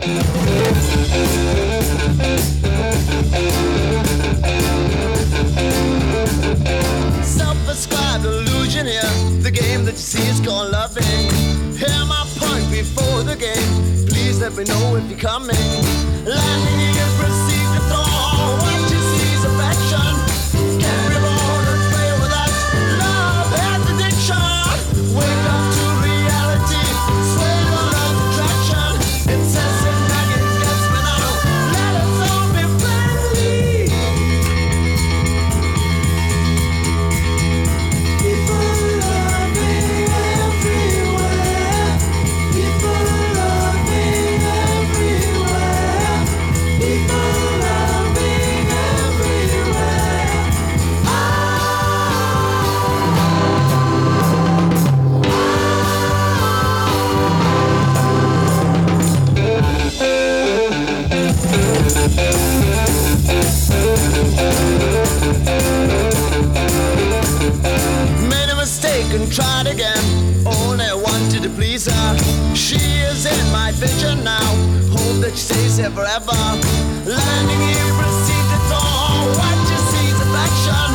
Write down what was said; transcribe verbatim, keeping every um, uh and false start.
Self-prescribed illusion here. The game that you see is called loving. Hear my point before the game. Please let me know if you're coming. Landing here, proceed to throw. What you see is affection. Get reborn and play with us. Love has addiction. Wake up to reality. Sway to love's attraction. Incessant nagging gets me now. Let us all be friendly. People loving everywhere. People loving everywhere. People loving everywhere. Made a mistake and tried again. Only wanted to please her. She is in my vision now. Hope that she stays here forever. Landing here, proceed to thaw. What you see is affection.